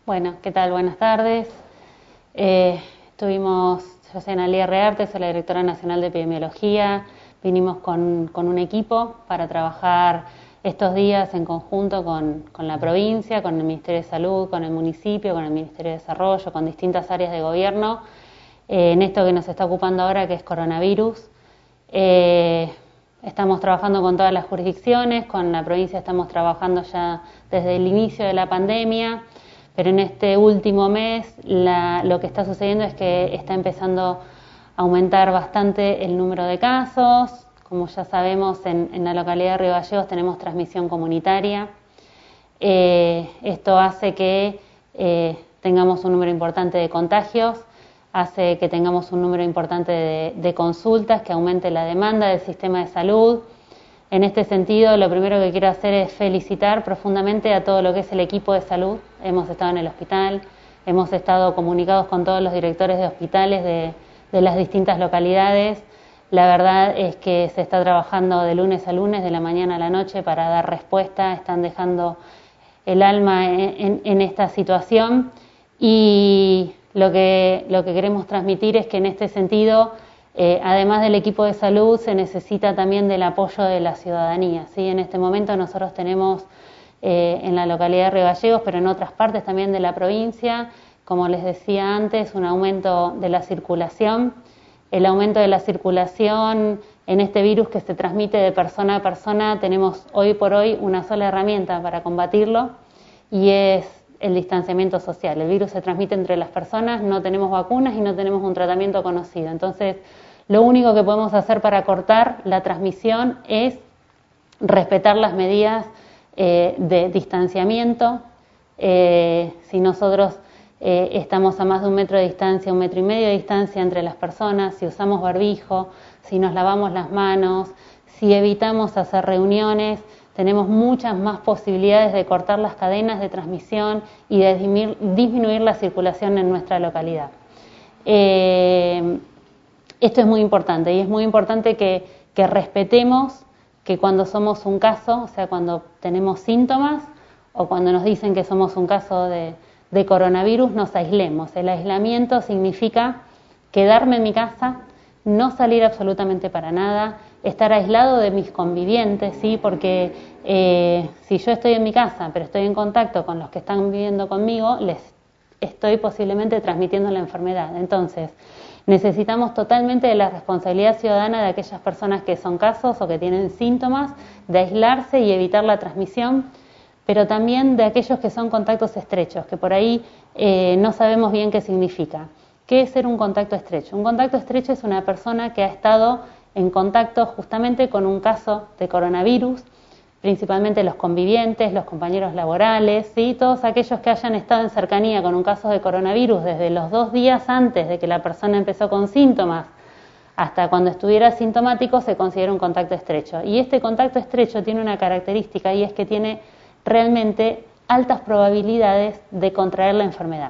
Bueno, ¿qué tal? Buenas tardes. Yo soy Analía Rearte, soy la directora nacional de epidemiología. Vinimos con un equipo para trabajar estos días en conjunto con la provincia, con el Ministerio de Salud, con el municipio, con el Ministerio de Desarrollo, con distintas áreas de gobierno, en esto que nos está ocupando ahora, que es coronavirus. Estamos trabajando con todas las jurisdicciones, con la provincia estamos trabajando ya desde el inicio de la pandemia, pero en este último mes lo que está sucediendo es que está empezando a aumentar bastante el número de casos. Como ya sabemos, en la localidad de Río Gallegos tenemos transmisión comunitaria. Esto hace que tengamos un número importante de contagios, hace que tengamos un número importante de consultas, que aumente la demanda del sistema de salud. En este sentido, lo primero que quiero hacer es felicitar profundamente a todo lo que es el equipo de salud. Hemos estado en el hospital, hemos estado comunicados con todos los directores de hospitales de las distintas localidades. La verdad es que se está trabajando de lunes a lunes, de la mañana a la noche, para dar respuesta. Están dejando el alma en esta situación, y lo que queremos transmitir es que en este sentido, además del equipo de salud, se necesita también del apoyo de la ciudadanía, ¿sí? En este momento nosotros tenemos en la localidad de Río Gallegos, pero en otras partes también de la provincia, como les decía antes, un aumento de la circulación. El aumento de la circulación en este virus que se transmite de persona a persona, tenemos hoy por hoy una sola herramienta para combatirlo, y es el distanciamiento social. El virus se transmite entre las personas, no tenemos vacunas y no tenemos un tratamiento conocido. Entonces, lo único que podemos hacer para cortar la transmisión es respetar las medidas de distanciamiento. Si nosotros estamos a más de 1 metro de distancia, 1,5 metros de distancia entre las personas, si usamos barbijo, si nos lavamos las manos, si evitamos hacer reuniones, tenemos muchas más posibilidades de cortar las cadenas de transmisión y de disminuir la circulación en nuestra localidad. Esto es muy importante, y es muy importante que respetemos que cuando somos un caso, o sea, cuando tenemos síntomas o cuando nos dicen que somos un caso de coronavirus, nos aislemos. El aislamiento significa quedarme en mi casa, no salir absolutamente para nada, estar aislado de mis convivientes, ¿sí? Porque si yo estoy en mi casa, pero estoy en contacto con los que están viviendo conmigo, les estoy posiblemente transmitiendo la enfermedad. Entonces, necesitamos totalmente de la responsabilidad ciudadana de aquellas personas que son casos o que tienen síntomas, de aislarse y evitar la transmisión, pero también de aquellos que son contactos estrechos, que por ahí no sabemos bien qué significa. ¿Qué es ser un contacto estrecho? Un contacto estrecho es una persona que ha estado en contacto justamente con un caso de coronavirus, principalmente los convivientes, los compañeros laborales, ¿sí? Todos aquellos que hayan estado en cercanía con un caso de coronavirus desde los 2 días antes de que la persona empezó con síntomas hasta cuando estuviera asintomático, se considera un contacto estrecho. Y este contacto estrecho tiene una característica, y es que tiene realmente altas probabilidades de contraer la enfermedad.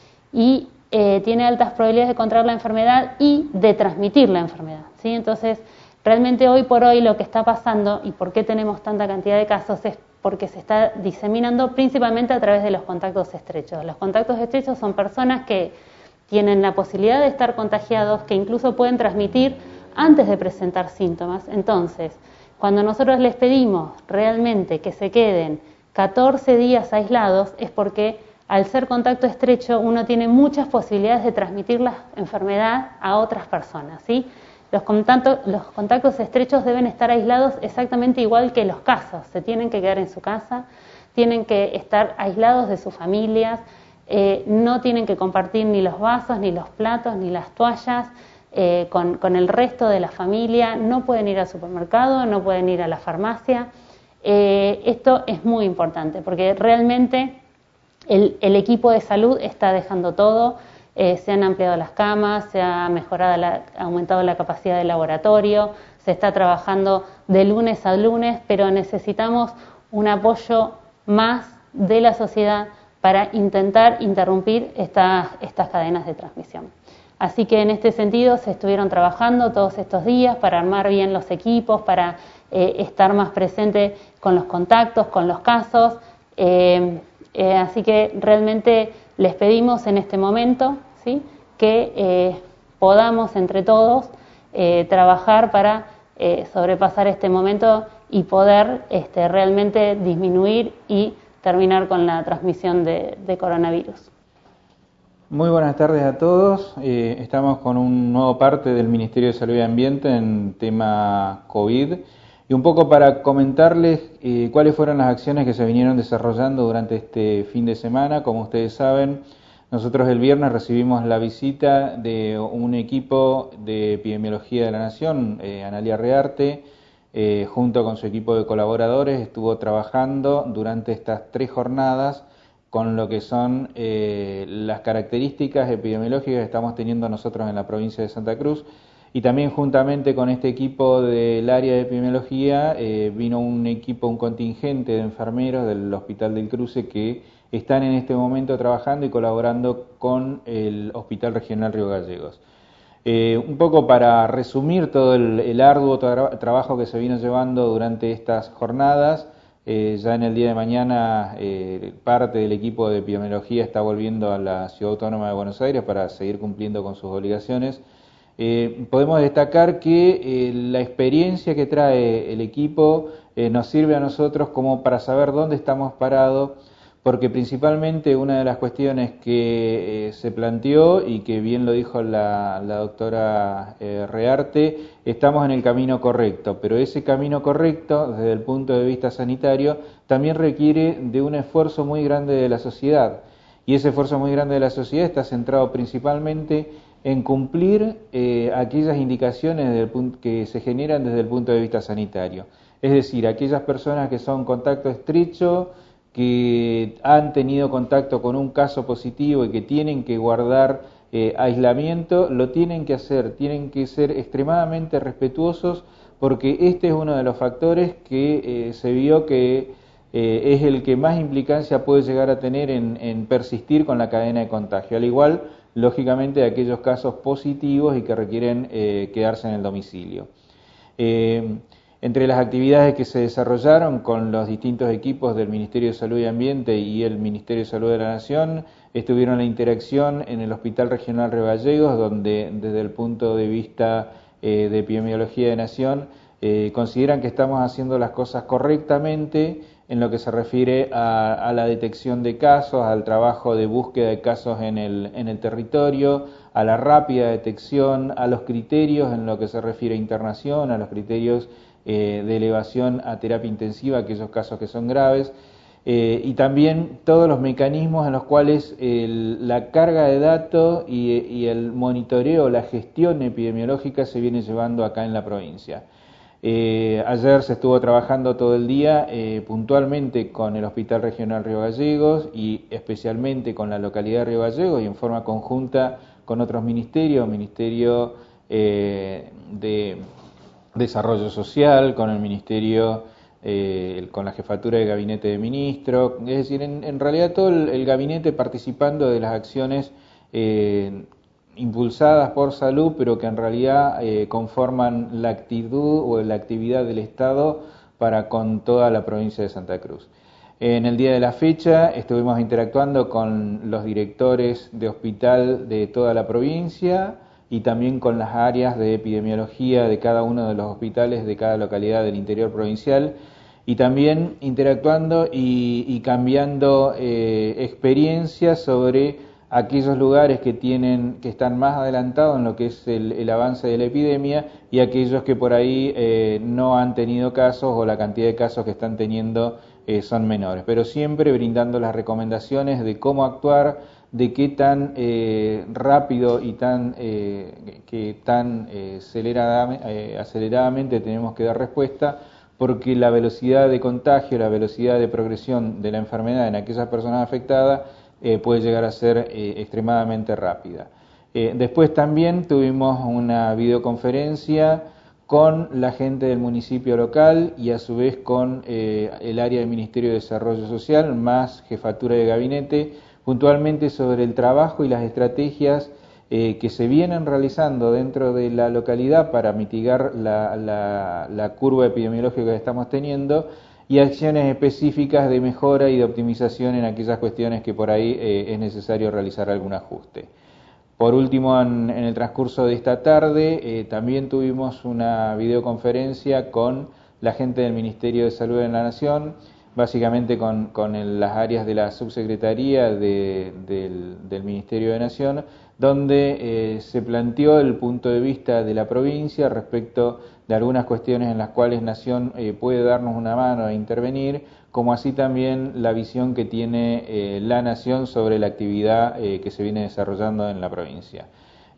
Y tiene altas probabilidades de contraer la enfermedad y de transmitir la enfermedad, ¿sí? Entonces, realmente hoy por hoy lo que está pasando y por qué tenemos tanta cantidad de casos es porque se está diseminando principalmente a través de los contactos estrechos. Los contactos estrechos son personas que tienen la posibilidad de estar contagiados, que incluso pueden transmitir antes de presentar síntomas. Entonces, cuando nosotros les pedimos realmente que se queden 14 días aislados, es porque al ser contacto estrecho uno tiene muchas posibilidades de transmitir la enfermedad a otras personas, ¿sí? Los contactos estrechos deben estar aislados exactamente igual que los casos. Se tienen que quedar en su casa, tienen que estar aislados de sus familias, no tienen que compartir ni los vasos, ni los platos, ni las toallas con el resto de la familia, no pueden ir al supermercado, no pueden ir a la farmacia. Esto es muy importante porque realmente el equipo de salud está dejando todo. Se han ampliado las camas, se ha aumentado la capacidad del laboratorio, se está trabajando de lunes a lunes, pero necesitamos un apoyo más de la sociedad para intentar interrumpir estas cadenas de transmisión. Así que en este sentido se estuvieron trabajando todos estos días para armar bien los equipos, para estar más presente con los contactos, con los casos. Así que realmente les pedimos en este momento, ¿sí?, que podamos entre todos trabajar para sobrepasar este momento y poder realmente disminuir y terminar con la transmisión de coronavirus. Muy buenas tardes a todos. Estamos con un nuevo parte del Ministerio de Salud y Ambiente en tema COVID. Y un poco para comentarles cuáles fueron las acciones que se vinieron desarrollando durante este fin de semana. Como ustedes saben, nosotros el viernes recibimos la visita de un equipo de epidemiología de la Nación, Analía Rearte, junto con su equipo de colaboradores, estuvo trabajando durante estas 3 jornadas con lo que son las características epidemiológicas que estamos teniendo nosotros en la provincia de Santa Cruz. Y también juntamente con este equipo del área de epidemiología vino un equipo, un contingente de enfermeros del Hospital del Cruce que están en este momento trabajando y colaborando con el Hospital Regional Río Gallegos. Un poco para resumir todo el arduo trabajo que se vino llevando durante estas jornadas, ya en el día de mañana parte del equipo de epidemiología está volviendo a la Ciudad Autónoma de Buenos Aires para seguir cumpliendo con sus obligaciones. Podemos destacar que la experiencia que trae el equipo nos sirve a nosotros como para saber dónde estamos parados, porque principalmente una de las cuestiones que se planteó y que bien lo dijo la doctora Rearte, estamos en el camino correcto, pero ese camino correcto desde el punto de vista sanitario también requiere de un esfuerzo muy grande de la sociedad, y ese esfuerzo muy grande de la sociedad está centrado principalmente en cumplir aquellas indicaciones que se generan desde el punto de vista sanitario, es decir, aquellas personas que son contacto estrecho, que han tenido contacto con un caso positivo y que tienen que guardar aislamiento, lo tienen que hacer, tienen que ser extremadamente respetuosos, porque este es uno de los factores que se vio que es el que más implicancia puede llegar a tener en persistir con la cadena de contagio, al igual, lógicamente, de aquellos casos positivos y que requieren quedarse en el domicilio. Entre las actividades que se desarrollaron con los distintos equipos del Ministerio de Salud y Ambiente y el Ministerio de Salud de la Nación, estuvieron la interacción en el Hospital Regional Río Gallegos, donde desde el punto de vista de epidemiología de Nación consideran que estamos haciendo las cosas correctamente en lo que se refiere a la detección de casos, al trabajo de búsqueda de casos en el territorio, a la rápida detección, a los criterios en lo que se refiere a internación, a los criterios de elevación a terapia intensiva, aquellos casos que son graves, y también todos los mecanismos en los cuales la carga de datos y el monitoreo, la gestión epidemiológica se viene llevando acá en la provincia. Ayer se estuvo trabajando todo el día puntualmente con el Hospital Regional Río Gallegos y especialmente con la localidad de Río Gallegos y en forma conjunta con otros ministerios, Ministerio de Desarrollo Social, con el Ministerio, con la Jefatura de Gabinete de Ministros, es decir, en realidad todo el gabinete participando de las acciones impulsadas por salud, pero que en realidad conforman la actitud o la actividad del Estado para con toda la provincia de Santa Cruz. En el día de la fecha estuvimos interactuando con los directores de hospital de toda la provincia y también con las áreas de epidemiología de cada uno de los hospitales de cada localidad del interior provincial, y también interactuando y cambiando experiencias sobre aquellos lugares que están más adelantados en lo que es el avance de la epidemia y aquellos que por ahí no han tenido casos o la cantidad de casos que están teniendo son menores, pero siempre brindando las recomendaciones de cómo actuar, de qué tan rápido y tan aceleradamente tenemos que dar respuesta, porque la velocidad de contagio, la velocidad de progresión de la enfermedad en aquellas personas afectadas puede llegar a ser extremadamente rápida. Después también tuvimos una videoconferencia con la gente del municipio local y a su vez con el área del Ministerio de Desarrollo Social, más jefatura de gabinete, puntualmente sobre el trabajo y las estrategias que se vienen realizando dentro de la localidad para mitigar la curva epidemiológica que estamos teniendo y acciones específicas de mejora y de optimización en aquellas cuestiones que por ahí es necesario realizar algún ajuste. Por último, en el transcurso de esta tarde también tuvimos una videoconferencia con la gente del Ministerio de Salud de la Nación, básicamente con las áreas de la subsecretaría del Ministerio de Nación, donde se planteó el punto de vista de la provincia respecto de algunas cuestiones en las cuales Nación puede darnos una mano e intervenir, como así también la visión que tiene la Nación sobre la actividad que se viene desarrollando en la provincia.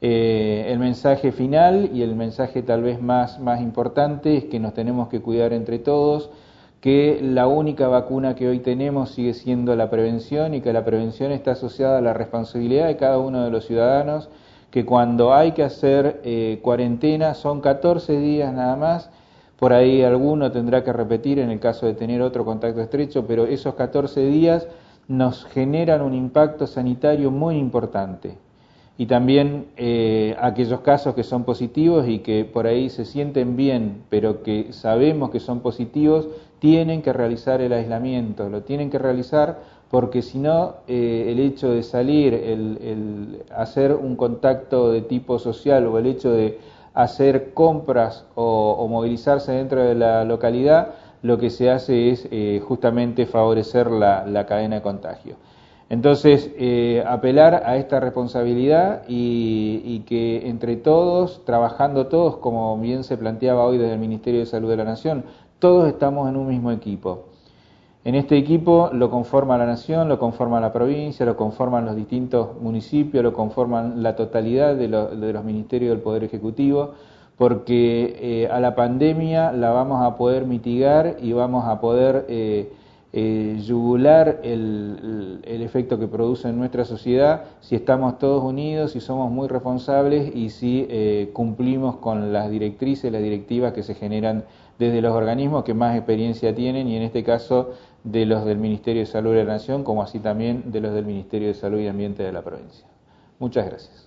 El mensaje final y el mensaje tal vez más importante es que nos tenemos que cuidar entre todos, que la única vacuna que hoy tenemos sigue siendo la prevención y que la prevención está asociada a la responsabilidad de cada uno de los ciudadanos, que cuando hay que hacer cuarentena son 14 días nada más. Por ahí alguno tendrá que repetir en el caso de tener otro contacto estrecho, pero esos 14 días nos generan un impacto sanitario muy importante. Y también aquellos casos que son positivos y que por ahí se sienten bien, pero que sabemos que son positivos, tienen que realizar el aislamiento, lo tienen que realizar porque si no, el hecho de salir, el hacer un contacto de tipo social o el hecho de hacer compras o movilizarse dentro de la localidad, lo que se hace es justamente favorecer la cadena de contagio. Entonces, apelar a esta responsabilidad y que entre todos, trabajando todos, como bien se planteaba hoy desde el Ministerio de Salud de la Nación, todos estamos en un mismo equipo. En este equipo lo conforma la Nación, lo conforma la provincia, lo conforman los distintos municipios, lo conforman la totalidad de los ministerios del Poder Ejecutivo, porque a la pandemia la vamos a poder mitigar y vamos a poder yugular el efecto que produce en nuestra sociedad si estamos todos unidos, si somos muy responsables y si cumplimos con las directrices, las directivas que se generan desde los organismos que más experiencia tienen, y en este caso de los del Ministerio de Salud de la Nación, como así también de los del Ministerio de Salud y Ambiente de la provincia. Muchas gracias.